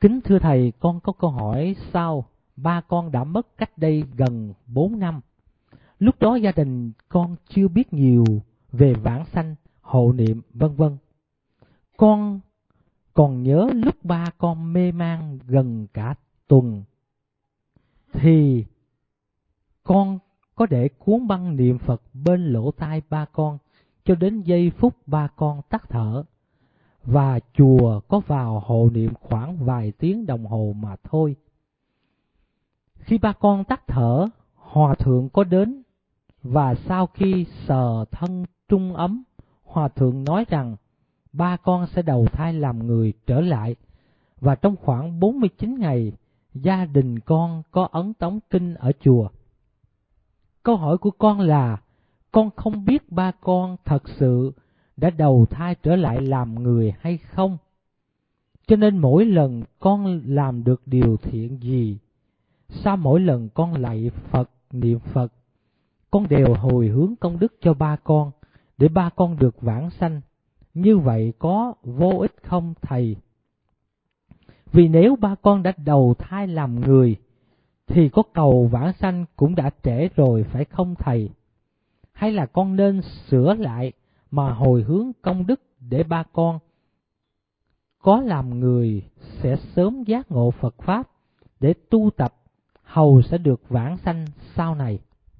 Kính thưa Thầy, con có câu hỏi sau. Ba con đã mất cách đây gần 4 năm. Lúc đó gia đình con chưa biết nhiều về vãng sanh, hộ niệm, vân vân. Con còn nhớ lúc ba con mê man gần cả tuần, thì con có để cuốn băng niệm Phật bên lỗ tai ba con cho đến giây phút ba con tắt thở. Và chùa có vào hộ niệm khoảng vài tiếng đồng hồ mà thôi. Khi ba con tắt thở, Hòa Thượng có đến, và sau khi sờ thân trung ấm, Hòa Thượng nói rằng ba con sẽ đầu thai làm người trở lại, và trong khoảng 49 ngày, gia đình con có ấn tống kinh ở chùa. Câu hỏi của con là, con không biết ba con thật sự đã đầu thai trở lại làm người hay không. Cho nên mỗi lần con làm được điều thiện gì, sau mỗi lần con lạy Phật, niệm Phật, con đều hồi hướng công đức cho ba con, để ba con được vãng sanh. Như vậy có vô ích không Thầy? Vì nếu ba con đã đầu thai làm người, thì có cầu vãng sanh cũng đã trễ rồi phải không Thầy? Hay là con nên sửa lại mà hồi hướng công đức để ba con có làm người sẽ sớm giác ngộ Phật Pháp, để tu tập hầu sẽ được vãng sanh sau này?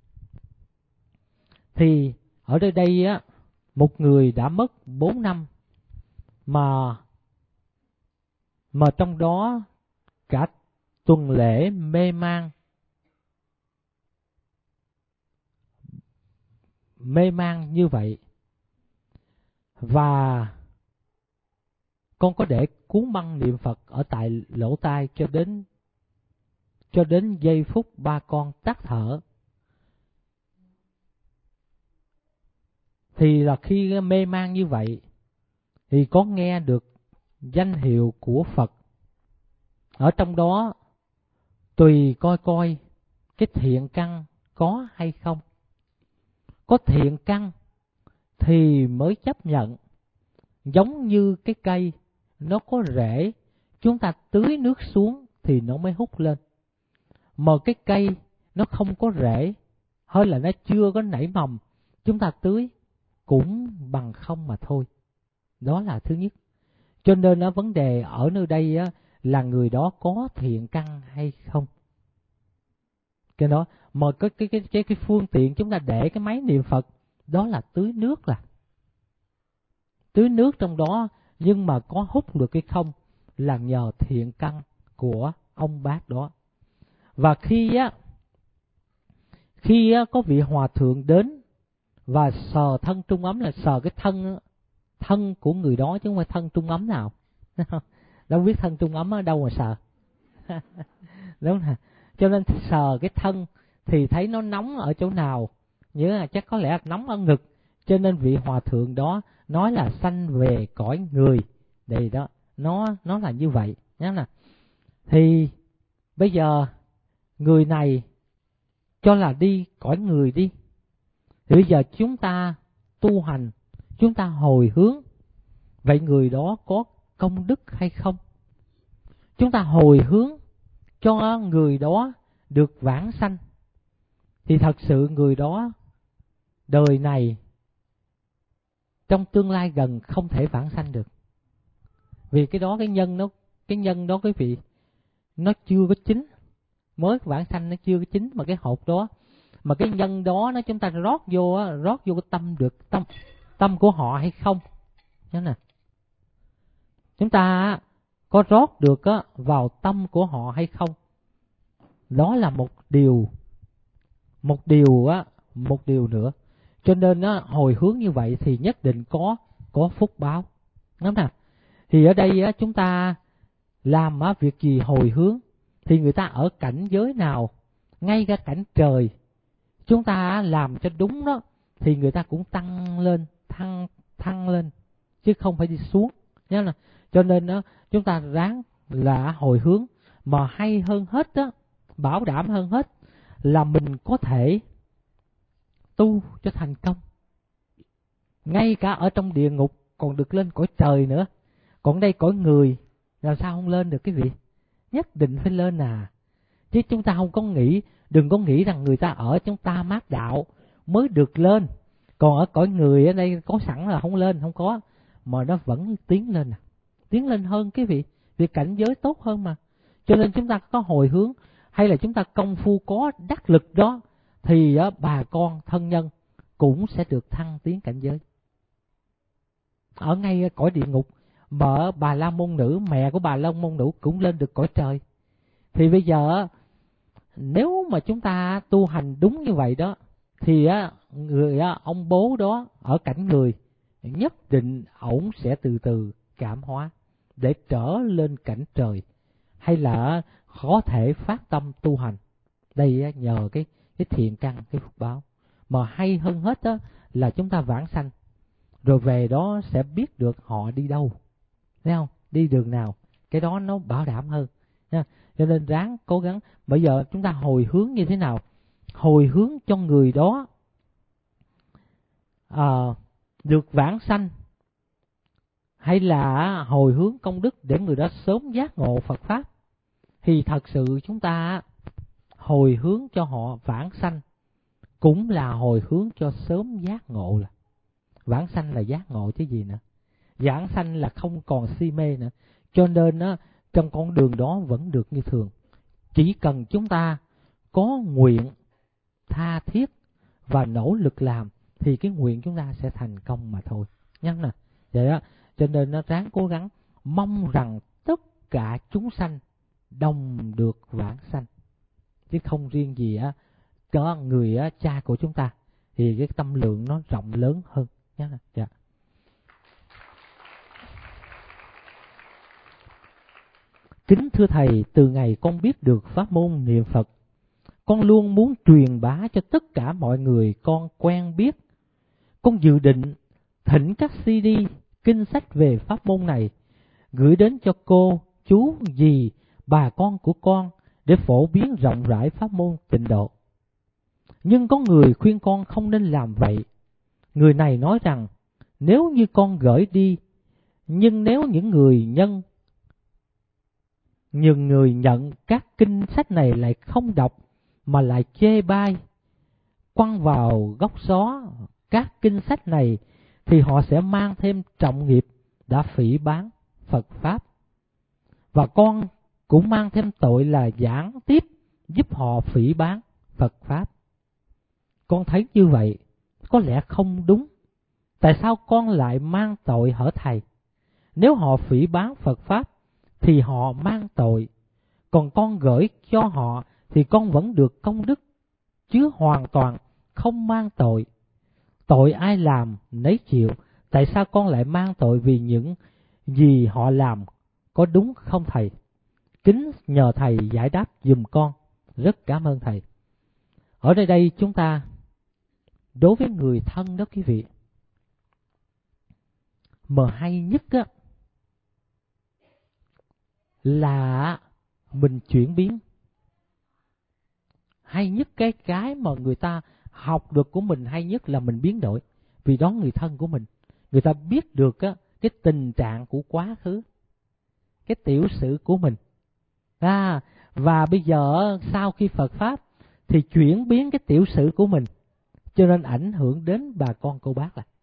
Thì ở đây á, một người đã mất 4 năm mà trong đó cả tuần lễ mê man như vậy, và con có để cuốn băng niệm Phật ở tại lỗ tai cho đến giây phút ba con tắt thở. Thì là khi mê man như vậy, thì có nghe được danh hiệu của Phật. Ở trong đó tùy coi cái thiện căn có hay không. Có thiện căn thì mới chấp nhận. Giống như cái cây nó có rễ, chúng ta tưới nước xuống thì nó mới hút lên. Mà cái cây nó không có rễ, hay là nó chưa có nảy mầm, chúng ta tưới cũng bằng không mà thôi. Đó là thứ nhất. Cho nên vấn đề ở nơi đây á, là người đó có thiện căn hay không. Cái đó mà cái phương tiện chúng ta để cái máy niệm Phật đó là tưới nước, là tưới nước trong đó, nhưng mà có hút được hay không là nhờ thiện căn của ông bác đó. Và khi có vị hòa thượng đến và sờ thân trung ấm, là sờ cái thân của người đó chứ không phải thân trung ấm nào. Đâu biết thân trung ấm ở đâu mà sờ. Đúng nè. Cho nên sờ cái thân thì thấy nó nóng ở chỗ nào, nhớ là chắc có lẽ là nóng ở ngực. Cho nên vị hòa thượng đó nói là sanh về cõi người. Đây đó, nó là như vậy nhớ nè. Thì bây giờ người này cho là đi cõi người đi. Thì bây giờ chúng ta tu hành, chúng ta hồi hướng, vậy người đó có công đức hay không? Chúng ta hồi hướng cho người đó được vãng sanh, thì thật sự người đó đời này trong tương lai gần không thể vãng sanh được. Vì cái nhân đó quý vị, nó chưa có chín, mới vãng sanh nó chưa có chín, mà cái hộp đó, mà cái nhân đó nó chúng ta rót vô cái tâm của họ hay không. Đó nè, chúng ta có rót được vào tâm của họ hay không, đó là một điều nữa. Cho nên hồi hướng như vậy thì nhất định có phúc báo. Đúng không? Thì ở đây chúng ta làm việc gì hồi hướng, thì người ta ở cảnh giới nào, ngay cả cảnh trời, chúng ta làm cho đúng đó, thì người ta cũng tăng lên, thăng lên, chứ không phải đi xuống. Nhớ là cho nên chúng ta ráng là hồi hướng, mà hay hơn hết đó, bảo đảm hơn hết là mình có thể tu cho thành công, ngay cả ở trong địa ngục còn được lên cõi trời nữa. Còn đây cõi người làm sao không lên được cái vị? nhất định phải lên à. Chứ chúng ta không có nghĩ, đừng có nghĩ rằng người ta ở chúng ta mát đạo mới được lên. Còn ở cõi người ở đây có sẵn là không lên, không có. Mà nó vẫn tiến lên à. Tiến lên hơn cái vị, vì cảnh giới tốt hơn mà. Cho nên chúng ta có hồi hướng, hay là chúng ta công phu có đắc lực đó, thì bà con thân nhân cũng sẽ được thăng tiến cảnh giới. Ở ngay cõi địa ngục, mà Bà La Môn Nữ, mẹ của Bà La Môn Nữ cũng lên được cõi trời. Thì bây giờ nếu mà chúng ta tu hành đúng như vậy đó, thì ông bố đó ở cảnh người nhất định ổng sẽ từ từ cảm hóa để trở lên cảnh trời, hay là có thể phát tâm tu hành. Đây nhờ cái thiện căn, cái phúc báo. Mà hay hơn hết đó là chúng ta vãng sanh, rồi về đó sẽ biết được họ đi đâu, thấy không? Đi đường nào, cái đó nó bảo đảm hơn nha. Cho nên ráng cố gắng. Bây giờ chúng ta hồi hướng như thế nào? Hồi hướng cho người đó được vãng sanh, hay là hồi hướng công đức để người đó sớm giác ngộ Phật Pháp? Thì thật sự chúng ta hồi hướng cho họ vãng sanh cũng là hồi hướng cho sớm giác ngộ. Là vãng sanh là giác ngộ chứ gì nữa. Vãng sanh là không còn si mê nữa. Cho nên trong con đường đó vẫn được như thường. Chỉ cần chúng ta có nguyện tha thiết và nỗ lực làm thì cái nguyện chúng ta sẽ thành công mà thôi. Nhớ nè. Vậy đó. Cho nên nó ráng cố gắng mong rằng tất cả chúng sanh đồng được vãng sanh, chứ không riêng gì có người cha của chúng ta, thì cái tâm lượng nó rộng lớn hơn nhé. Dạ. Kính thưa thầy, từ ngày con biết được pháp môn niệm Phật, con luôn muốn truyền bá cho tất cả mọi người con quen biết. Con dự định thỉnh các CD, kinh sách về pháp môn này gửi đến cho cô, chú, dì, bà con của con để phổ biến rộng rãi pháp môn tịnh độ. Nhưng có người khuyên con không nên làm vậy. Người này nói rằng nếu như con gửi đi, nhưng nếu những người nhận các kinh sách này lại không đọc mà lại chê bai, quăng vào góc xó các kinh sách này, thì họ sẽ mang thêm trọng nghiệp đã phỉ báng Phật Pháp. Và con cũng mang thêm tội là giảng tiếp giúp họ phỉ báng Phật Pháp. Con thấy như vậy có lẽ không đúng. Tại sao con lại mang tội hở thầy? Nếu họ phỉ báng Phật Pháp thì họ mang tội, còn con gửi cho họ thì con vẫn được công đức, chứ hoàn toàn không mang tội. Tội ai làm nấy chịu. Tại sao con lại mang tội vì những gì họ làm, có đúng không thầy? Kính nhờ thầy giải đáp giùm con. Rất cảm ơn thầy. Ở đây chúng ta, đối với người thân đó quý vị, mà hay nhất là mình chuyển biến. Hay nhất cái mà người ta học được của mình hay nhất là mình biến đổi. Vì đó người thân của mình, người ta biết được cái tình trạng của quá khứ, cái tiểu sử của mình. Và bây giờ sau khi Phật Pháp thì chuyển biến cái tiểu sử của mình, cho nên ảnh hưởng đến bà con cô bác là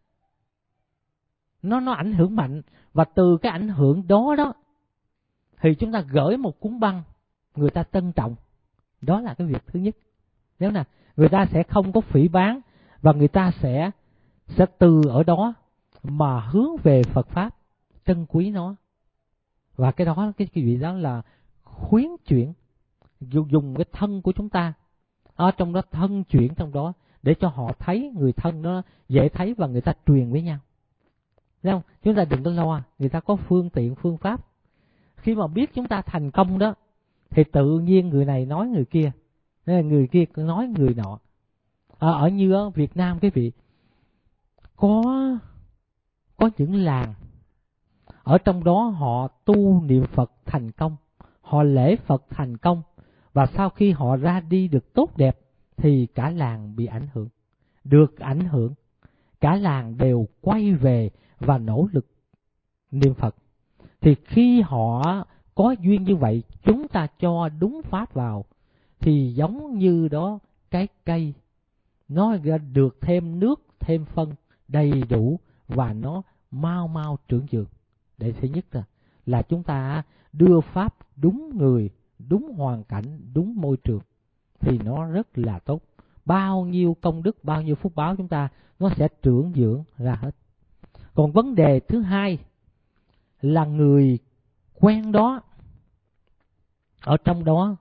nó ảnh hưởng mạnh. Và từ cái ảnh hưởng đó thì chúng ta gửi một cuốn băng, người ta trân trọng. Đó là cái việc thứ nhất. Nếu nè, người ta sẽ không có phỉ báng, và người ta sẽ từ ở đó mà hướng về Phật Pháp, trân quý nó. Và cái đó, cái gì đó là khuyến chuyển, dùng cái thân của chúng ta ở trong đó, thân chuyển trong đó, để cho họ thấy, người thân nó dễ thấy và người ta truyền với nhau. Thấy không? Chúng ta đừng có lo, người ta có phương tiện, phương pháp. Khi mà biết chúng ta thành công đó, thì tự nhiên người này nói người kia, người kia nói người nọ. Ở như ở Việt Nam quý vị, có những làng, ở trong đó họ tu niệm Phật thành công, họ lễ Phật thành công, và sau khi họ ra đi được tốt đẹp thì cả làng bị ảnh hưởng, được ảnh hưởng. Cả làng đều quay về và nỗ lực niệm Phật. Thì khi họ có duyên như vậy, chúng ta cho đúng pháp vào, thì giống như đó cái cây, nó được thêm nước, thêm phân đầy đủ và nó mau mau trưởng dược. Để thứ nhất là chúng ta đưa pháp đúng người, đúng hoàn cảnh, đúng môi trường thì nó rất là tốt. Bao nhiêu công đức, bao nhiêu phúc báo chúng ta nó sẽ trưởng dưỡng ra hết. Còn vấn đề thứ hai là người quen đó, ở trong đó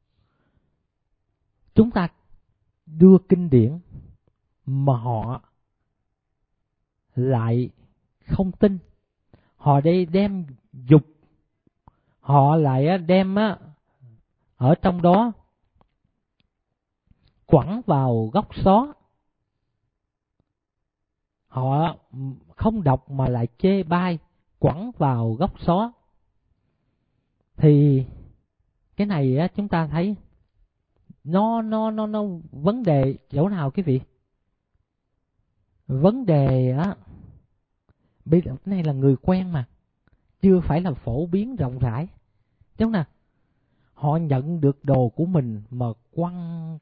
chúng ta đưa kinh điển mà họ lại không tin, họ đây đem dục, họ lại đem ở trong đó quẳng vào góc xó, họ không đọc mà lại chê bai, quẳng vào góc xó. Thì cái này chúng ta thấy nó vấn đề chỗ nào quý vị? Vấn đề bây giờ cái này là người quen mà, chưa phải là phổ biến rộng rãi, đúng không nào? Họ nhận được đồ của mình mà quăng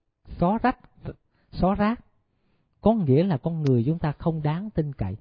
xó rác, có nghĩa là con người chúng ta không đáng tin cậy,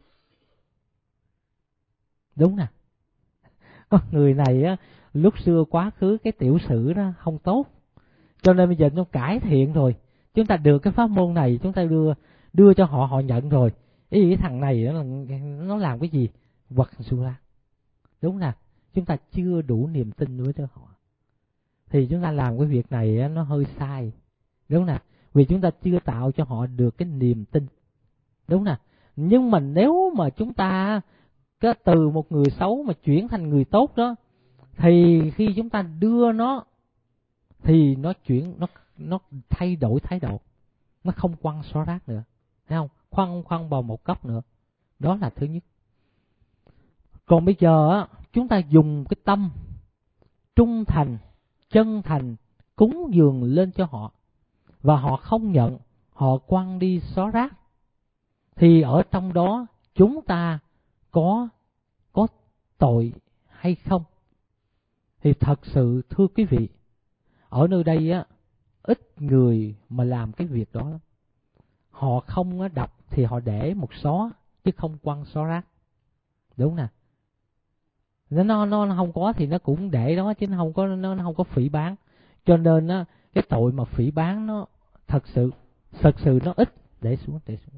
đúng nè. Con người này lúc xưa quá khứ cái tiểu sử nó không tốt, cho nên bây giờ nó cải thiện rồi, chúng ta được cái pháp môn này, chúng ta đưa cho họ, họ nhận rồi. Ý cái thằng này nó làm cái gì vật xu ra, đúng nè. Chúng ta chưa đủ niềm tin với cho họ, thì chúng ta làm cái việc này nó hơi sai, đúng nè, vì chúng ta chưa tạo cho họ được cái niềm tin, đúng nè. Nhưng mà nếu mà chúng ta cái từ một người xấu mà chuyển thành người tốt đó, thì khi chúng ta đưa nó thì nó nó thay đổi thái độ, nó không quăng xó rác nữa, thấy không, quăng vào một góc nữa. Đó là thứ nhất. Còn bây giờ chúng ta dùng cái tâm trung thành, chân thành cúng dường lên cho họ, và họ không nhận, họ quăng đi xó rác, thì ở trong đó chúng ta có tội hay không? Thì thật sự thưa quý vị, ở nơi đây ít người mà làm cái việc đó lắm. Họ không đọc thì họ để một xó chứ không quăng xó rác, đúng nè. Nó không có thì nó cũng để đó chứ nó không có phỉ báng. Cho nên cái tội mà phỉ báng nó thật sự nó ít. Để xuống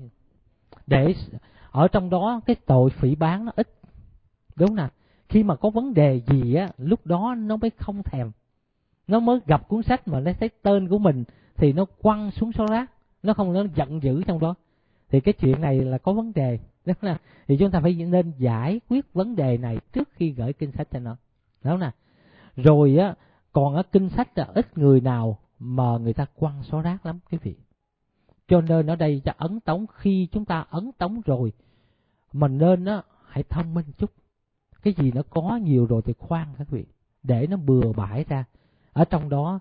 để ở trong đó cái tội phỉ báng nó ít, đúng nè. Khi mà có vấn đề gì lúc đó nó mới không thèm, nó mới gặp cuốn sách mà nó thấy tên của mình thì nó quăng xuống xó rác, nó giận dữ trong đó, thì cái chuyện này là có vấn đề, đúng nè. Thì chúng ta phải nên giải quyết vấn đề này trước khi gửi kinh sách cho nó, đúng nè. Rồi còn ở kinh sách là ít người nào mà người ta quăng xó rác lắm quý vị. Cho nên ở đây cho ấn tống, khi chúng ta ấn tống rồi mình nên hãy thông minh chút. Cái gì nó có nhiều rồi thì khoan các vị, để nó bừa bãi ra ở trong đó,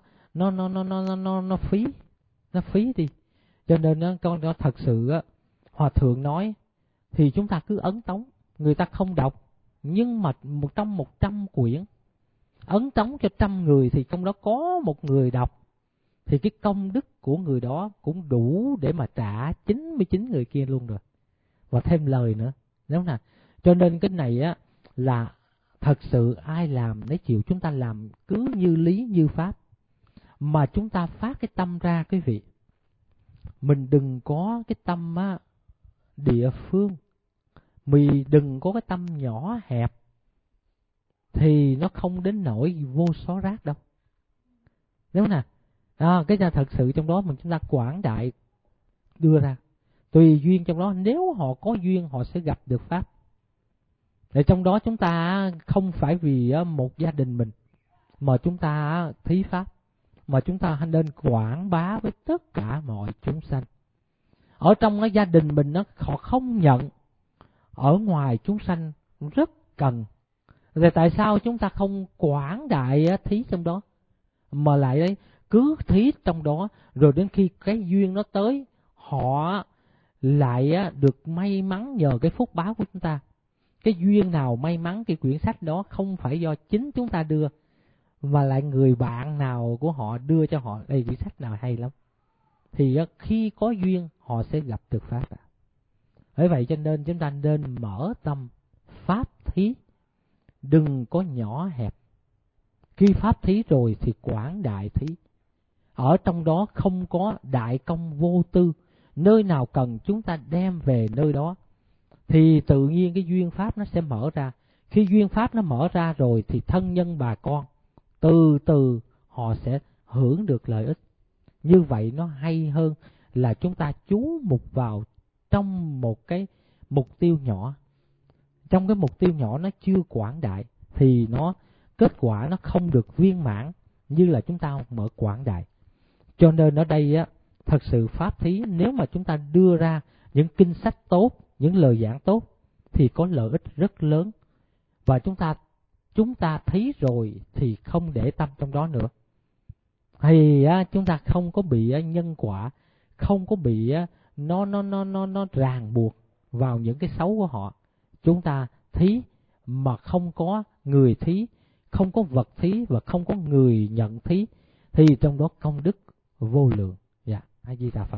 nó phí đi. Cho nên con nó thật sự hòa thượng nói thì chúng ta cứ ấn tống, người ta không đọc, nhưng mà trong 100 quyển ấn tống cho 100 người thì trong đó có một người đọc, thì cái công đức của người đó cũng đủ để mà trả 99 người kia luôn rồi, và thêm lời nữa, đúng không nào? Cho nên cái này là thật sự ai làm lấy chịu, chúng ta làm cứ như lý như pháp, mà chúng ta phát cái tâm ra quý vị. Mình đừng có cái tâm địa phương, mình đừng có cái tâm nhỏ hẹp, thì nó không đến nỗi vô xó rác đâu, đúng nè. Cái ra thật sự trong đó mình chúng ta quảng đại đưa ra, tùy duyên trong đó, nếu họ có duyên họ sẽ gặp được pháp. Để trong đó chúng ta không phải vì một gia đình mình mà chúng ta thí pháp, mà chúng ta nên quảng bá với tất cả mọi chúng sanh. Ở trong cái gia đình mình họ không nhận, ở ngoài chúng sanh rất cần. Rồi tại sao chúng ta không quảng đại thí trong đó, mà lại đấy cứ thí trong đó, rồi đến khi cái duyên nó tới, họ lại được may mắn nhờ cái phúc báo của chúng ta. cái duyên nào may mắn cái quyển sách đó không phải do chính chúng ta đưa, mà lại người bạn nào của họ đưa cho họ, đây quyển sách nào hay lắm, thì khi có duyên họ sẽ gặp được Pháp. Bởi vậy cho nên chúng ta nên mở tâm Pháp thí, đừng có nhỏ hẹp. Khi Pháp thí rồi thì quảng đại thí. Ở trong đó không có đại công vô tư, nơi nào cần chúng ta đem về nơi đó. Thì tự nhiên cái duyên Pháp nó sẽ mở ra. Khi duyên Pháp nó mở ra rồi thì thân nhân bà con từ từ họ sẽ hưởng được lợi ích. Như vậy nó hay hơn là chúng ta chú mục vào trong một cái mục tiêu nhỏ. Trong cái mục tiêu nhỏ nó chưa quảng đại thì kết quả nó không được viên mãn như là chúng ta mở quảng đại. Cho nên ở đây thật sự Pháp thí, nếu mà chúng ta đưa ra những kinh sách tốt, những lời giảng tốt thì có lợi ích rất lớn. Và chúng ta thấy rồi thì không để tâm trong đó nữa. Thì chúng ta không có bị nhân quả, không có bị nó ràng buộc vào những cái xấu của họ. Chúng ta thí mà không có người thí, không có vật thí và không có người nhận thí, thì trong đó công đức vô lượng. Dạ, A Di Đà Phật.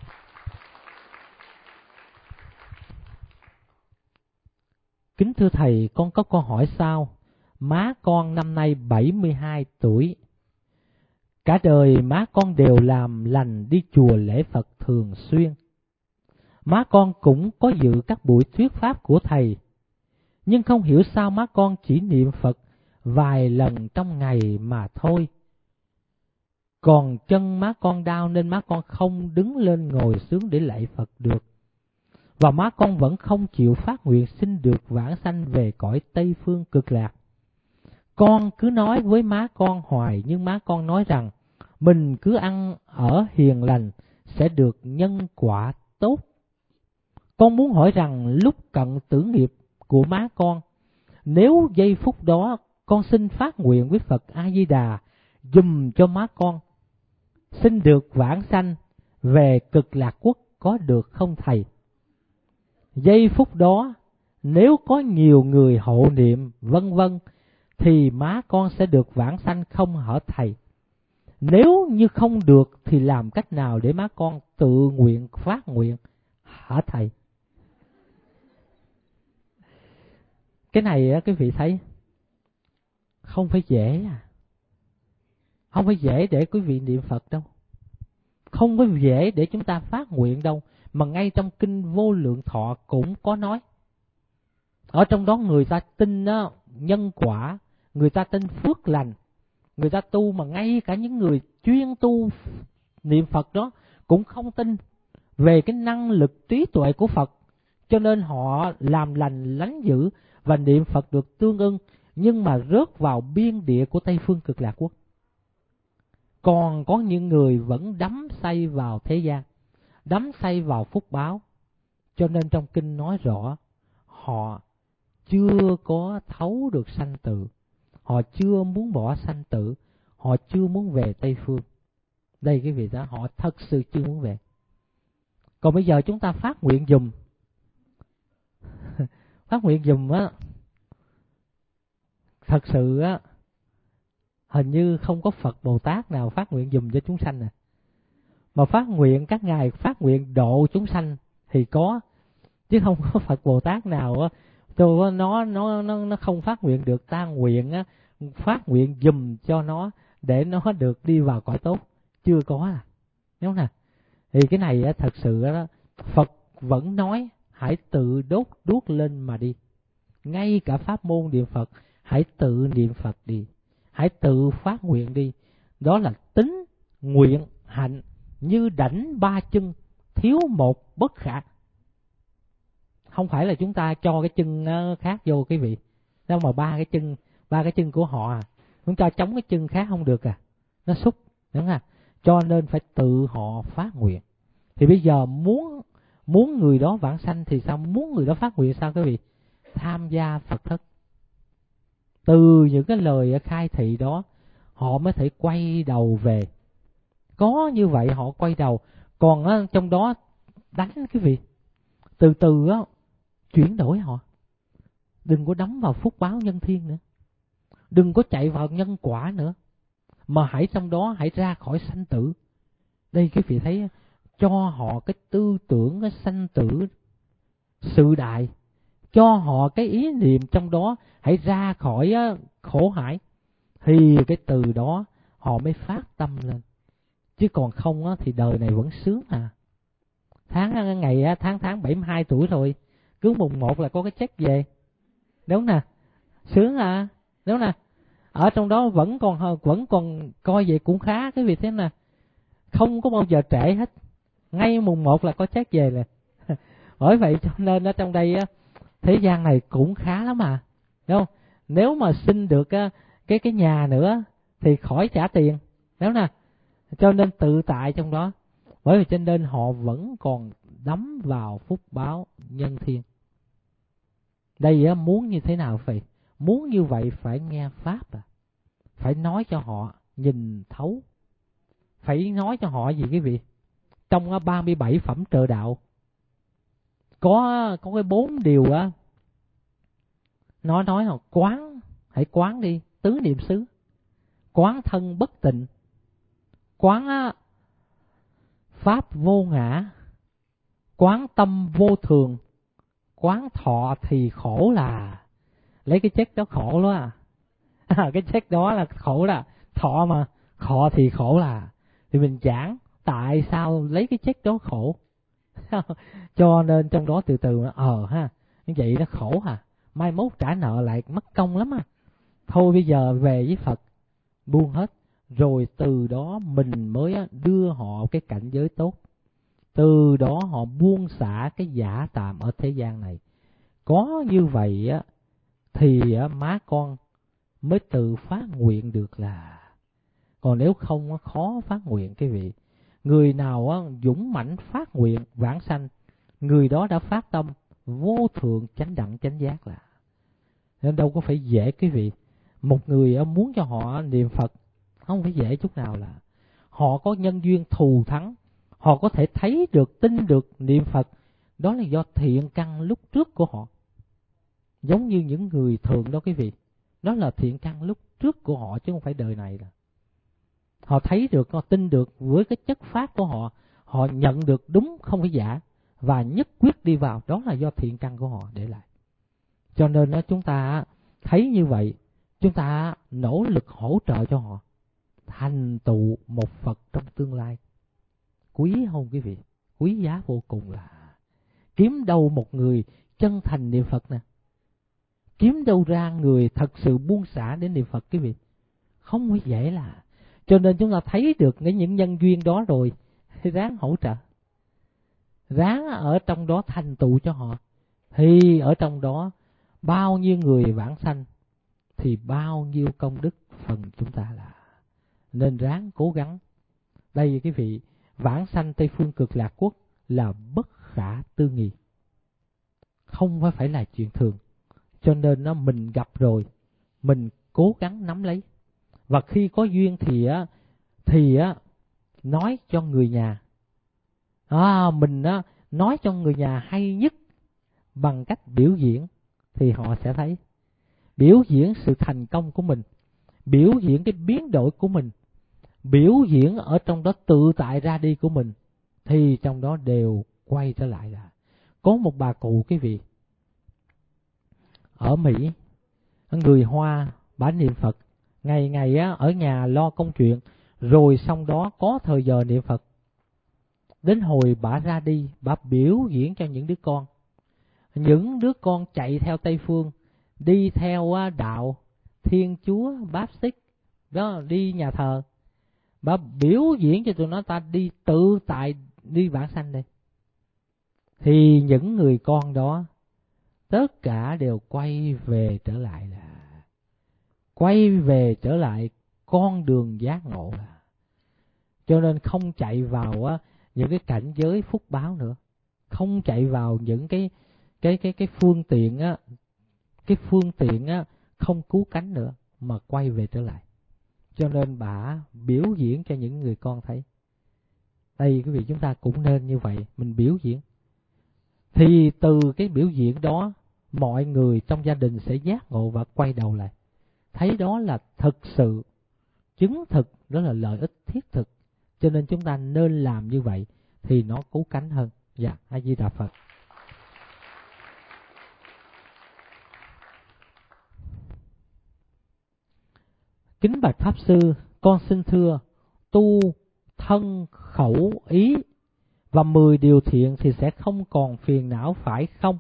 Kính thưa Thầy, con có câu hỏi sau. Má con năm nay 72 tuổi. Cả đời má con đều làm lành đi chùa lễ Phật thường xuyên. Má con cũng có dự các buổi thuyết pháp của Thầy. Nhưng không hiểu sao má con chỉ niệm Phật vài lần trong ngày mà thôi. Còn chân má con đau nên má con không đứng lên ngồi xuống để lạy Phật được. Và má con vẫn không chịu phát nguyện xin được vãng sanh về cõi Tây Phương Cực Lạc. Con cứ nói với má con hoài, nhưng má con nói rằng mình cứ ăn ở hiền lành sẽ được nhân quả tốt. Con muốn hỏi rằng lúc cận tử nghiệp của má con, nếu giây phút đó con xin phát nguyện với Phật A Di Đà dùm cho má con, xin được vãng sanh về Cực Lạc Quốc có được không Thầy? Giây phút đó nếu có nhiều người hộ niệm vân vân thì má con sẽ được vãng sanh không hả Thầy? Nếu như không được thì làm cách nào để má con tự nguyện phát nguyện hả Thầy? Cái này quý vị thấy không phải dễ không phải dễ để quý vị niệm Phật đâu, không phải dễ để chúng ta phát nguyện đâu, mà ngay trong kinh Vô Lượng Thọ cũng có nói. Ở trong đó người ta tin nhân quả, người ta tin phước lành, người ta tu, mà ngay cả những người chuyên tu niệm Phật đó cũng không tin về cái năng lực trí tuệ của Phật, cho nên họ làm lành lánh dữ và niệm Phật được tương ưng, nhưng mà rớt vào biên địa của Tây Phương Cực Lạc Quốc. Còn có những người vẫn đắm say vào thế gian, đắm say vào phúc báo, cho nên trong kinh nói rõ họ chưa có thấu được sanh tử, họ chưa muốn bỏ sanh tử, họ chưa muốn về Tây Phương. Đây cái vị đó, họ thật sự chưa muốn về. Còn bây giờ chúng ta phát nguyện dùm phát nguyện dùm thật sự hình như không có Phật Bồ Tát nào phát nguyện dùm cho chúng sanh mà phát nguyện các ngài phát nguyện độ chúng sanh thì có, chứ không có Phật Bồ Tát nào nó không phát nguyện được, ta nguyện phát nguyện dùm cho nó để nó được đi vào cõi tốt, chưa có đúng không nào? Thì cái này thật sự Phật vẫn nói hãy tự đốt đuốc lên mà đi. Ngay cả pháp môn niệm Phật hãy tự niệm Phật đi, hãy tự phát nguyện đi. Đó là tính nguyện hạnh như đảnh ba chân, thiếu một bất khả. Không phải là chúng ta cho cái chân khác vô quý vị, đâu mà ba cái chân của họ chúng ta chống cái chân khác không được nó xúc, đúng không? Cho nên phải tự họ phát nguyện. Thì bây giờ muốn người đó vãng sanh thì sao? Muốn người đó phát nguyện sao quý vị? Tham gia Phật thất. Từ những cái lời khai thị đó họ mới thể quay đầu về. Có như vậy họ quay đầu. Còn trong đó đánh quý vị, từ từ chuyển đổi họ. Đừng có đắm vào phúc báo nhân thiên nữa. Đừng có chạy vào nhân quả nữa. Mà hãy trong đó hãy ra khỏi sanh tử. Đây quý vị thấy, cho họ cái tư tưởng cái sanh tử sự đại, cho họ cái ý niệm trong đó hãy ra khỏi khổ hải, thì cái từ đó họ mới phát tâm lên. Chứ còn không thì đời này vẫn sướng à. Tháng 72 tuổi rồi, cứ mùng 1 là có cái check về, đúng nè, sướng à, đúng nè. Ở trong đó vẫn còn coi vậy cũng khá cái việc thế nè, không có bao giờ trễ hết, ngay mùng 1 là có check về rồi. Bởi vậy cho nên ở trong đây thế gian này cũng khá lắm mà, đúng không? Nếu mà xin được cái nhà nữa thì khỏi trả tiền, đúng nè. Cho nên tự tại trong đó. Bởi vì cho nên họ vẫn còn đắm vào phúc báo nhân thiên. Đây muốn như thế nào phải? Muốn như vậy phải nghe Pháp à. Phải nói cho họ nhìn thấu. Phải nói cho họ gì quý vị? Trong 37 phẩm trợ đạo có cái 4 điều á. Nó nói là quán, hãy quán đi, tứ niệm xứ. Quán thân bất tịnh. Quán pháp vô ngã. Quán tâm vô thường. Quán thọ thì khổ là. Lấy cái chết đó khổ đó à. Cái chết đó là khổ là thọ mà. Thọ thì khổ là. Thì mình giảng tại sao lấy cái chết đó khổ. Cho nên trong đó từ từ như vậy nó khổ à. Mai mốt trả nợ lại mất công lắm à. Thôi bây giờ về với Phật, buông hết. Rồi từ đó mình mới đưa họ cái cảnh giới tốt. Từ đó họ buông xả cái giả tạm ở thế gian này. Có như vậy thì má con mới tự phát nguyện được là. Còn nếu không khó phát nguyện quý vị. Người nào dũng mãnh phát nguyện vãng sanh, người đó đã phát tâm vô thượng chánh đẳng chánh giác là. Nên đâu có phải dễ quý vị. Một người muốn cho họ niệm Phật không phải dễ chút nào là. Họ có nhân duyên thù thắng, họ có thể thấy được, tin được niệm Phật. Đó là do thiện căn lúc trước của họ. Giống như những người thường đó quý vị. Đó là thiện căn lúc trước của họ chứ không phải đời này là. Họ thấy được, họ tin được với cái chất phát của họ. Họ nhận được đúng không phải giả. Và nhất quyết đi vào. Đó là do thiện căn của họ để lại. Cho nên chúng ta thấy như vậy, chúng ta nỗ lực hỗ trợ cho họ thành tựu một Phật trong tương lai. Quý không quý vị? Quý giá vô cùng là. Kiếm đâu một người chân thành niệm Phật nè. Kiếm đâu ra người thật sự buông xả đến niệm Phật quý vị? Không phải dễ là. Cho nên chúng ta thấy được những nhân duyên đó rồi, thì ráng hỗ trợ. Ráng ở trong đó thành tựu cho họ. Thì ở trong đó bao nhiêu người vãng sanh thì bao nhiêu công đức phần chúng ta là. Nên ráng cố gắng. Đây quý vị, vãng sanh Tây Phương Cực Lạc Quốc là bất khả tư nghị. Không phải là chuyện thường. Cho nên mình gặp rồi, mình cố gắng nắm lấy. Và khi có duyên thì nói cho người nhà. Mình nói cho người nhà hay nhất bằng cách biểu diễn thì họ sẽ thấy. Biểu diễn sự thành công của mình, biểu diễn cái biến đổi của mình, biểu diễn ở trong đó tự tại ra đi của mình, thì trong đó đều quay trở lại là. Có một bà cụ quý vị ở Mỹ, người Hoa, bà niệm Phật ngày ngày ở nhà lo công chuyện, rồi xong đó có thời giờ niệm Phật. Đến hồi bà ra đi, bà biểu diễn cho những đứa con. Những đứa con chạy theo Tây Phương, đi theo đạo Thiên Chúa Baptist đó, đi nhà thờ. Bà biểu diễn cho tụi nó ta đi tự tại, đi vãng sanh đây. Thì những người con đó tất cả đều quay về trở lại là. Quay về trở lại con đường giác ngộ là. Cho nên không chạy vào những cái cảnh giới phúc báo nữa. Không chạy vào những cái phương tiện không cứu cánh nữa, mà quay về trở lại. Cho nên bà biểu diễn cho những người con thấy. Đây quý vị, chúng ta cũng nên như vậy, mình biểu diễn. Thì từ cái biểu diễn đó mọi người trong gia đình sẽ giác ngộ và quay đầu lại. Thấy đó là thực sự, chứng thực, đó là lợi ích thiết thực. Cho nên chúng ta nên làm như vậy thì nó cứu cánh hơn. Dạ, A Di Đà Phật. Kính bạch Pháp Sư, con xin thưa, tu thân khẩu ý và 10 điều thiện thì sẽ không còn phiền não phải không?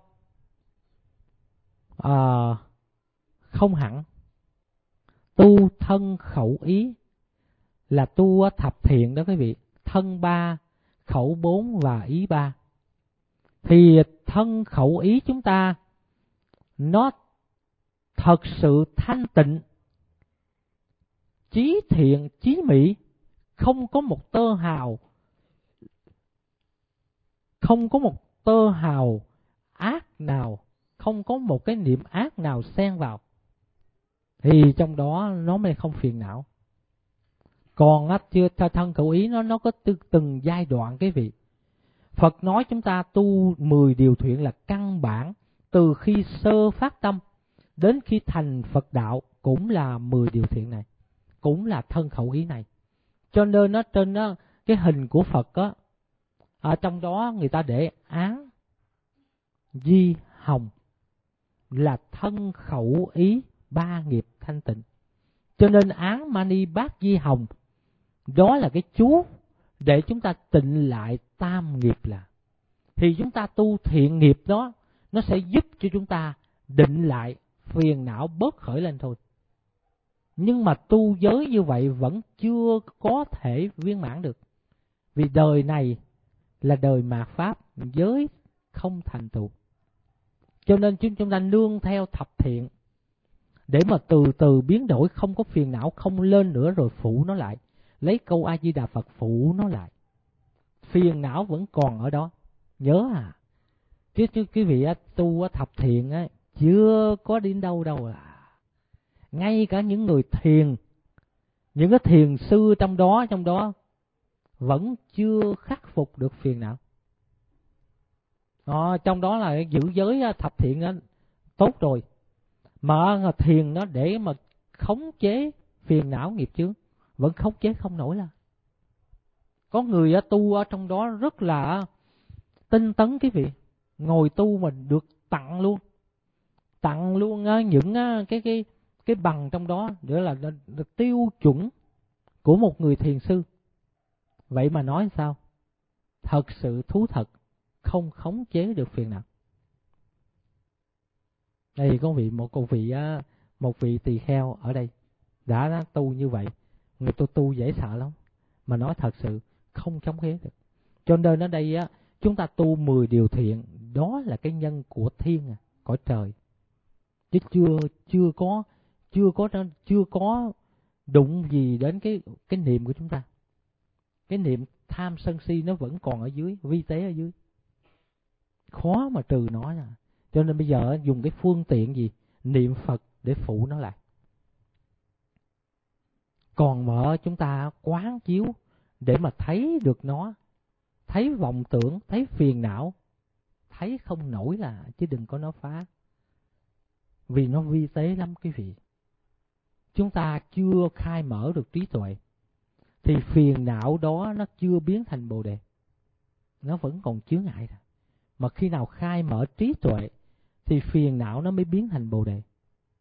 Không hẳn. Tu thân khẩu ý là tu thập thiện đó quý vị. Thân 3, khẩu 4 và ý 3. Thì thân khẩu ý chúng ta nó thật sự thanh tịnh, chí thiện, chí mỹ, không có một tơ hào ác nào, không có một cái niệm ác nào xen vào, thì trong đó nó mới không phiền não. Còn chưa thân khẩu ý nó có từng giai đoạn quý vị. Phật nói chúng ta tu 10 điều thiện là căn bản, từ khi sơ phát tâm đến khi thành Phật đạo cũng là 10 điều thiện này, cũng là thân khẩu ý này. Cho nên nó trên đó, cái hình của Phật á, ở trong đó người ta để án di hồng là thân khẩu ý 3 nghiệp thanh tịnh. Cho nên án mani bát di hồng đó là cái chú để chúng ta tịnh lại tam nghiệp là. Thì chúng ta tu thiện nghiệp đó, nó sẽ giúp cho chúng ta định lại, phiền não bớt khởi lên thôi. Nhưng mà tu giới như vậy vẫn chưa có thể viên mãn được. Vì đời này là đời mạt Pháp, giới không thành tựu. Cho nên chúng ta nương theo thập thiện để mà từ từ biến đổi, không có phiền não, không lên nữa rồi phụ nó lại. Lấy câu A Di Đà Phật phụ nó lại. Phiền não vẫn còn ở đó. Nhớ chứ quý vị tu thập thiện chưa có đến đâu đâu Ngay cả những người thiền, những cái thiền sư trong đó vẫn chưa khắc phục được phiền não. Trong đó là giữ giới thập thiện đó, tốt rồi. Mà thiền nó để mà khống chế phiền não nghiệp chướng, vẫn khống chế không nổi là. Có người tu ở trong đó rất là tinh tấn quý vị, ngồi tu mà được tặng luôn những cái bằng trong đó, nữa là tiêu chuẩn của một người thiền sư. Vậy mà nói sao? Thật sự thú thật, không khống chế được phiền não. Đây có một vị tỳ kheo ở đây đã tu như vậy. Người tu dễ sợ lắm, mà nói thật sự không khống chế được. Cho nên ở đây chúng ta tu 10 điều thiện, đó là cái nhân của thiên, cõi trời, chứ chưa có đụng gì đến cái niệm của chúng ta. Cái niệm tham sân si nó vẫn còn ở dưới, vi tế ở dưới, khó mà trừ nó. Cho nên bây giờ dùng cái phương tiện gì? Niệm Phật để phụ nó lại. Còn mở chúng ta quán chiếu để mà thấy được nó, thấy vọng tưởng, thấy phiền não, thấy không nổi là, chứ đừng có nó phá. Vì nó vi tế lắm quý vị. Chúng ta chưa khai mở được trí tuệ, thì phiền não đó nó chưa biến thành Bồ Đề, nó vẫn còn chướng ngại. Mà khi nào khai mở trí tuệ thì phiền não nó mới biến thành Bồ Đề.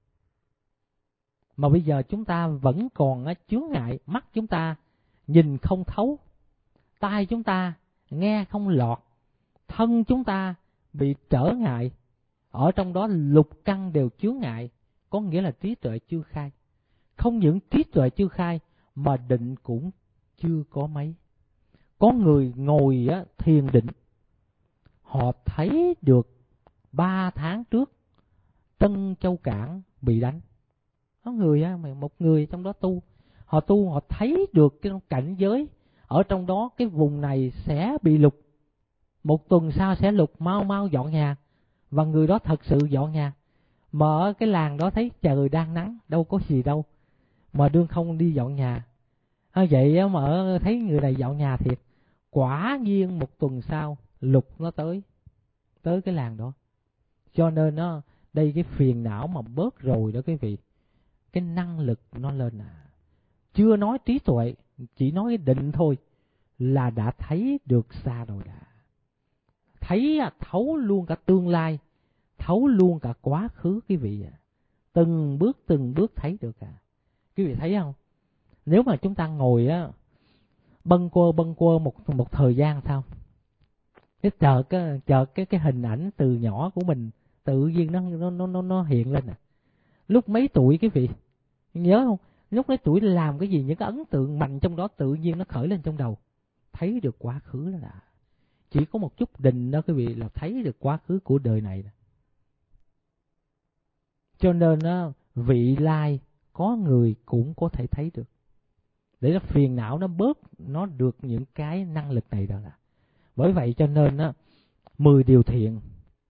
Mà bây giờ chúng ta vẫn còn chướng ngại. Mắt chúng ta nhìn không thấu, tai chúng ta nghe không lọt, thân chúng ta bị trở ngại. Ở trong đó lục căn đều chướng ngại, có nghĩa là trí tuệ chưa khai. Không những trí tuệ chưa khai mà định cũng chưa có mấy. Có người ngồi thiền định, họ thấy được 3 tháng trước Trân Châu Cảng bị đánh. Có người một người trong đó họ thấy được cái cảnh giới ở trong đó, cái vùng này sẽ bị lục, 1 tuần sau sẽ lục, mau dọn nhà. Và người đó thật sự dọn nhà. Mà ở cái làng đó thấy trời đang nắng, đâu có gì đâu, mà đương không đi dọn nhà. Vậy mà thấy người này dọn nhà thiệt. Quả nhiên 1 tuần sau lục nó tới cái làng đó. Cho nên Đây cái phiền não mà bớt rồi đó quý vị, cái năng lực nó lên à. Chưa nói trí tuệ, chỉ nói cái định thôi là đã thấy được xa rồi đã. Thấy thấu luôn cả tương lai, thấu luôn cả quá khứ quý vị à. Từng bước thấy được à. Quý vị thấy không? Nếu mà chúng ta ngồi á bâng quơ một thời gian sao? Cái chợt cái hình ảnh từ nhỏ của mình tự nhiên nó hiện lên à. Lúc mấy tuổi quý vị nhớ không? Lúc mấy tuổi làm cái gì, những cái ấn tượng mạnh trong đó tự nhiên nó khởi lên trong đầu. Thấy được quá khứ đó đã. Chỉ có một chút định đó quý vị là thấy được quá khứ của đời này. Cho nên vị lai có người cũng có thể thấy được. Để nó phiền não nó bớt, nó được những cái năng lực này đó là. Bởi vậy cho nên 10 điều thiện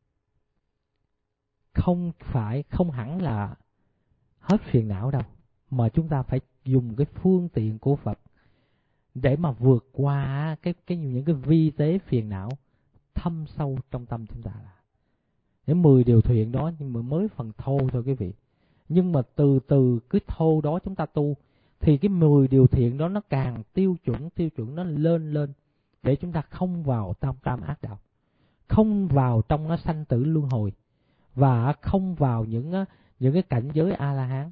không hẳn là hết phiền não đâu, mà chúng ta phải dùng cái phương tiện của Phật để mà vượt qua những cái vi tế phiền não thâm sâu trong tâm chúng ta. Để 10 điều thiện đó nhưng mà mới phần thô thôi quý vị. Nhưng mà từ từ cái thô đó chúng ta tu thì cái 10 điều thiện đó nó càng tiêu chuẩn nó lên để chúng ta không vào tam ác đạo, không vào trong nó sanh tử luân hồi, và không vào những cái cảnh giới A-la-hán.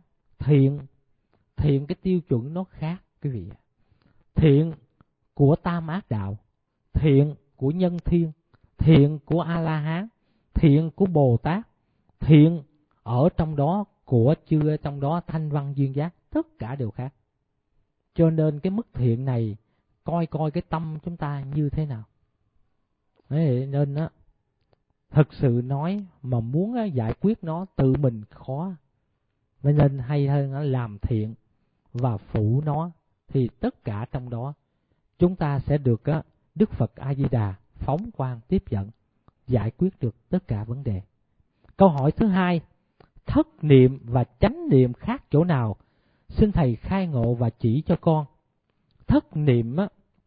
Thiện cái tiêu chuẩn nó khác quý vị. Thiện của tam ác đạo, thiện của nhân thiên, thiện của A-la-hán, thiện của Bồ Tát, thiện ở trong đó của chư ở trong đó thanh văn duyên giác, tất cả đều khác. Cho nên cái mức thiện này coi cái tâm chúng ta như thế nào. Thế nên thực sự nói mà muốn giải quyết nó tự mình khó. Nên hay hơn làm thiện và phụ nó, thì tất cả trong đó chúng ta sẽ được Đức Phật A Di Đà phóng quang tiếp dẫn, giải quyết được tất cả vấn đề. Câu hỏi thứ hai, thất niệm và chánh niệm khác chỗ nào? Xin thầy khai ngộ và chỉ cho con. Thất niệm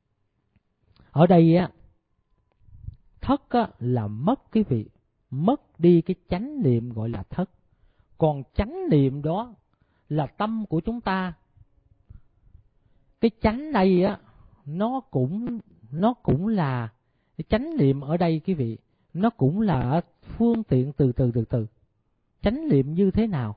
ở đây thất là mất quý vị, mất đi cái chánh niệm gọi là thất. Còn chánh niệm đó là tâm của chúng ta. Cái chánh đây nó cũng là cái chánh niệm ở đây quý vị, nó cũng là phương tiện từ từ. Chánh niệm như thế nào?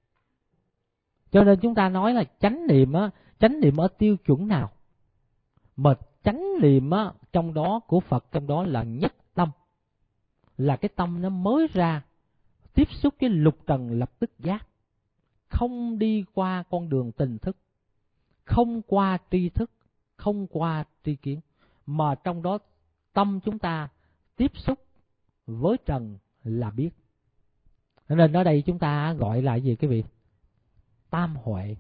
Cho nên chúng ta nói là chánh niệm ở tiêu chuẩn nào? Mà chánh niệm trong đó của Phật trong đó là nhất tâm, là cái tâm nó mới ra, tiếp xúc cái lục trần lập tức giác, không đi qua con đường tình thức, không qua tri thức, không qua tri kiến, mà trong đó tâm chúng ta tiếp xúc với trần là biết. Nên ở đây chúng ta gọi là gì quý vị? Tam huệ,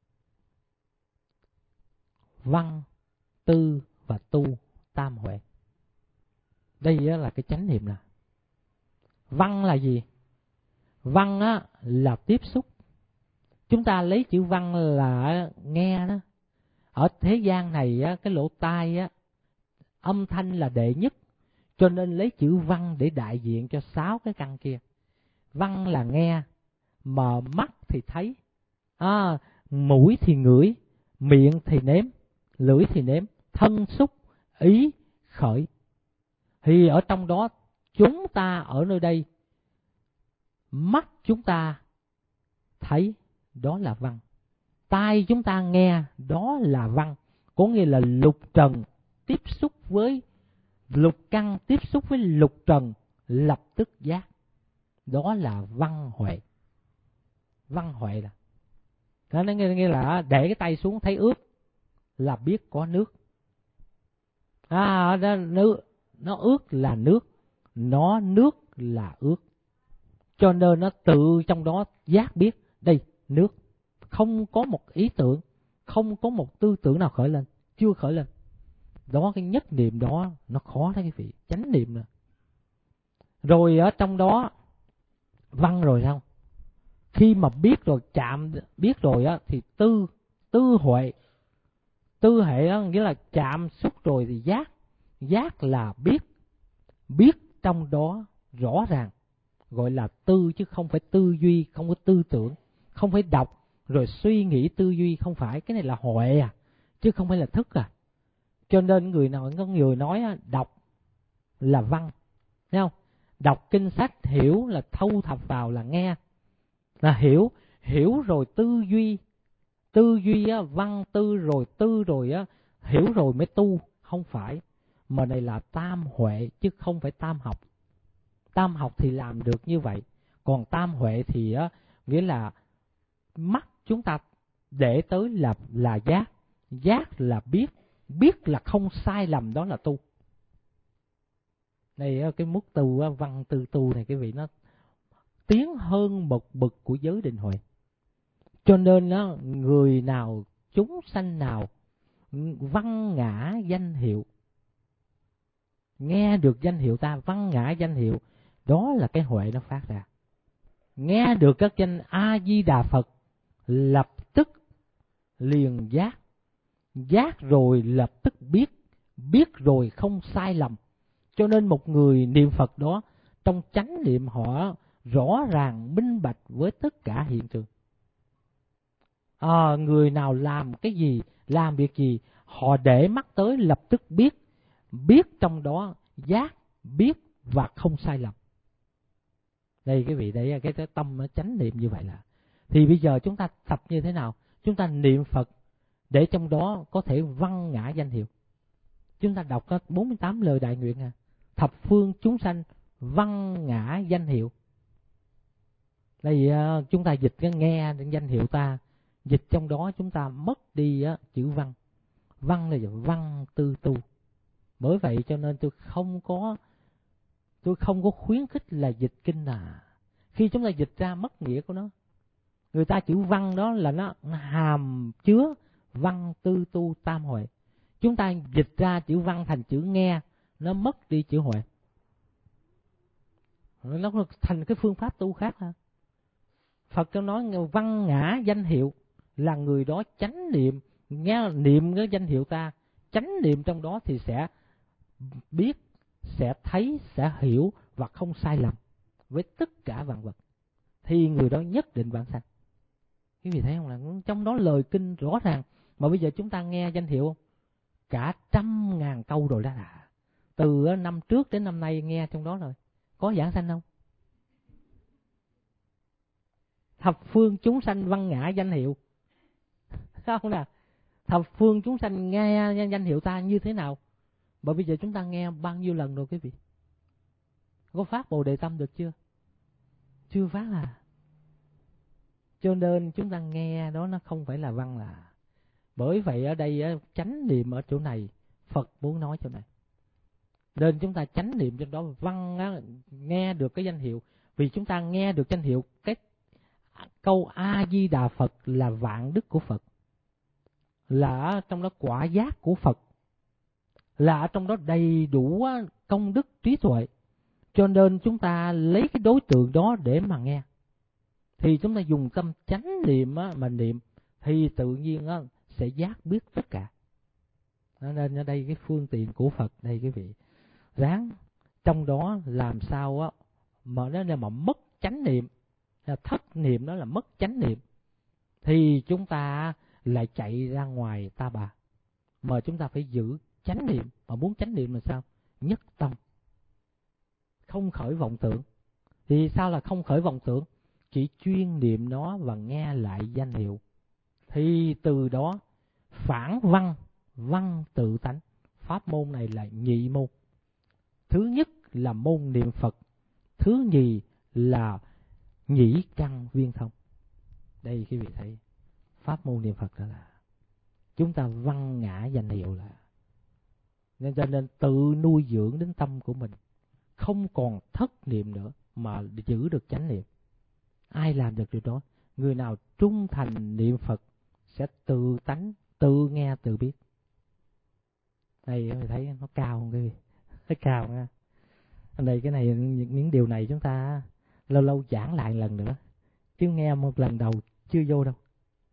văn, tư và tu, tam huệ. Đây là cái chánh niệm nè. Văn là gì? Văn là tiếp xúc. Chúng ta lấy chữ văn là nghe đó. Ở thế gian này cái lỗ tai âm thanh là đệ nhất, cho nên lấy chữ văn để đại diện cho 6 cái căn kia. Văn là nghe, mà mắt thì thấy, mũi thì ngửi, miệng thì nếm, lưỡi thì nếm, thân xúc, ý khởi. Thì ở trong đó chúng ta ở nơi đây, mắt chúng ta thấy, đó là văn. Tai chúng ta nghe, đó là văn. Có nghĩa là lục trần tiếp xúc với lục căn, tiếp xúc với lục trần lập tức giác, đó là văn huệ. Văn huệ là nó nghĩa là để cái tay xuống thấy ướt là biết có nước. Nó ướt là nước, nó nước là ướt. Cho nên nó tự trong đó giác biết đây nước. Không có một ý tưởng, không có một tư tưởng nào khởi lên, chưa khởi lên. Đó, cái nhất niệm đó nó khó đó quý vị, chánh niệm nè. Rồi ở trong đó văn rồi sao? Khi mà biết rồi, chạm biết rồi thì tư huệ. Tư hệ nghĩa là chạm xúc rồi thì giác. Giác là biết trong đó rõ ràng, gọi là tư, chứ không phải tư duy, không có tư tưởng, không phải đọc rồi suy nghĩ tư duy, không phải. Cái này là huệ chứ không phải là thức Cho nên có người nói đọc là văn, thấy không? Đọc kinh sách hiểu là thâu thập vào, là nghe, là hiểu rồi tư duy văn tư rồi hiểu rồi mới tu, không phải. Mà này là tam huệ chứ không phải tam học. Tam học thì làm được như vậy, còn tam huệ thì nghĩa là mắt chúng ta để tới là giác là biết là không sai lầm, đó là tu. Đây cái mức tu văn tư tu này, cái vị nó tiến hơn một bậc của giới định huệ. Cho nên người nào, chúng sanh nào văn ngã danh hiệu, nghe được danh hiệu ta, văn ngã danh hiệu, đó là cái huệ nó phát ra. Nghe được các danh A Di Đà Phật, lập tức liền giác rồi lập tức biết rồi không sai lầm. Cho nên một người niệm Phật đó, trong chánh niệm họ rõ ràng minh bạch với tất cả hiện tượng. Người nào làm cái gì, làm việc gì, họ để mắt tới lập tức biết trong đó, biết và không sai lầm. Đây cái vị đấy, cái tâm chánh niệm như vậy là. Thì bây giờ chúng ta tập như thế nào? Chúng ta niệm Phật để trong đó có thể văn ngã danh hiệu. Chúng ta đọc có 48 lời đại nguyện thập phương chúng sanh văn ngã danh hiệu. Đây chúng ta dịch nghe danh hiệu ta, dịch trong đó chúng ta mất đi chữ văn. Văn là văn tư tu. Bởi vậy cho nên tôi không có khuyến khích là dịch kinh Khi chúng ta dịch ra mất nghĩa của nó. Người ta chữ văn đó là nó hàm chứa văn tư tu tam huệ. Chúng ta dịch ra chữ văn thành chữ nghe, nó mất đi chữ huệ. Nó thành cái phương pháp tu khác Phật cho nói văn ngã danh hiệu là người đó chánh niệm, nghe niệm cái danh hiệu ta, chánh niệm trong đó thì sẽ biết, sẽ thấy, sẽ hiểu và không sai lầm với tất cả vạn vật. Thì người đó nhất định vãng sanh. Quý vị thấy không, là trong đó lời kinh rõ ràng. Mà bây giờ chúng ta nghe danh hiệu cả 100.000 câu rồi đó từ năm trước đến năm nay nghe trong đó rồi. Có vãng sanh không? Thập phương chúng sanh văn ngã danh hiệu, không nè? Thập phương chúng sanh nghe danh hiệu ta như thế nào? Bởi bây giờ chúng ta nghe bao nhiêu lần rồi quý vị? Có phát Bồ Đề Tâm được chưa? Chưa phát Cho nên chúng ta nghe đó nó không phải là văn Bởi vậy ở đây chánh niệm ở chỗ này, Phật muốn nói chỗ này. Nên chúng ta chánh niệm trong đó văn nghe được cái danh hiệu. Vì chúng ta nghe được danh hiệu, cái câu A Di Đà Phật là vạn đức của Phật, là trong đó quả giác của Phật, là trong đó đầy đủ công đức trí tuệ. Cho nên chúng ta lấy cái đối tượng đó để mà nghe. Thì chúng ta dùng tâm chánh niệm mà niệm thì tự nhiên sẽ giác biết tất cả. Nên ở đây cái phương tiện của Phật đây quý vị, ráng trong đó làm sao mà nó mà mất chánh niệm, thất niệm, đó là mất chánh niệm, thì chúng ta lại chạy ra ngoài ta bà. Mà chúng ta phải giữ chánh niệm. Mà muốn chánh niệm là sao? Nhất tâm, không khởi vọng tưởng. Thì sao là không khởi vọng tưởng? Chỉ chuyên niệm nó và nghe lại danh hiệu. Thì từ đó phản văn tự tánh. Pháp môn này là nhị môn. Thứ nhất là môn niệm Phật, thứ nhì là nhĩ căn viên thông. Đây quý vị thấy pháp môn niệm Phật đó là chúng ta văn ngã danh hiệu nên cho nên tự nuôi dưỡng đến tâm của mình, không còn thất niệm nữa mà giữ được chánh niệm. Ai làm được điều đó? Người nào trung thành niệm Phật sẽ tự tánh, tự nghe, tự biết. Đây mình thấy nó cao không quý vị? Nó cao nha. Đây cái này, những điều này chúng ta lâu lâu giảng lại lần nữa, chứ nghe một lần đầu chưa vô đâu.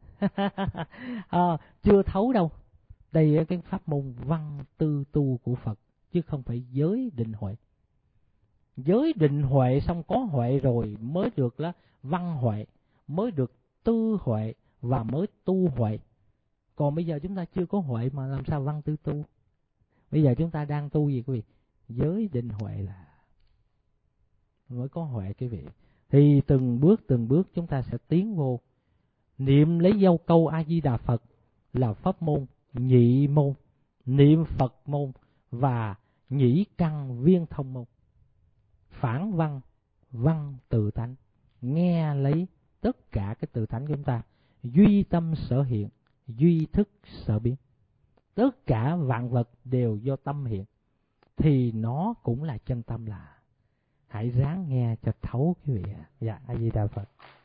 Chưa thấu đâu. Đây là cái pháp môn văn tư tu của Phật, chứ không phải giới định huệ. Giới định huệ xong có huệ rồi mới được là văn huệ, mới được tư huệ và mới tu huệ. Còn bây giờ chúng ta chưa có huệ mà làm sao văn tư tu? Bây giờ chúng ta đang tu gì quý vị? Giới định huệ là mới có huệ quý vị. Thì từng bước chúng ta sẽ tiến vô. Niệm lấy dâu câu A Di Đà Phật là pháp môn nhị môn, niệm Phật môn và nhĩ căn viên thông môn. Phản văn, văn tự tánh, nghe lấy tất cả cái tự tánh của chúng ta, duy tâm sở hiện, duy thức sở biến. Tất cả vạn vật đều do tâm hiện, thì nó cũng là chân tâm là. Hãy ráng nghe cho thấu quý vị ạ. Dạ, A Di Đà Phật.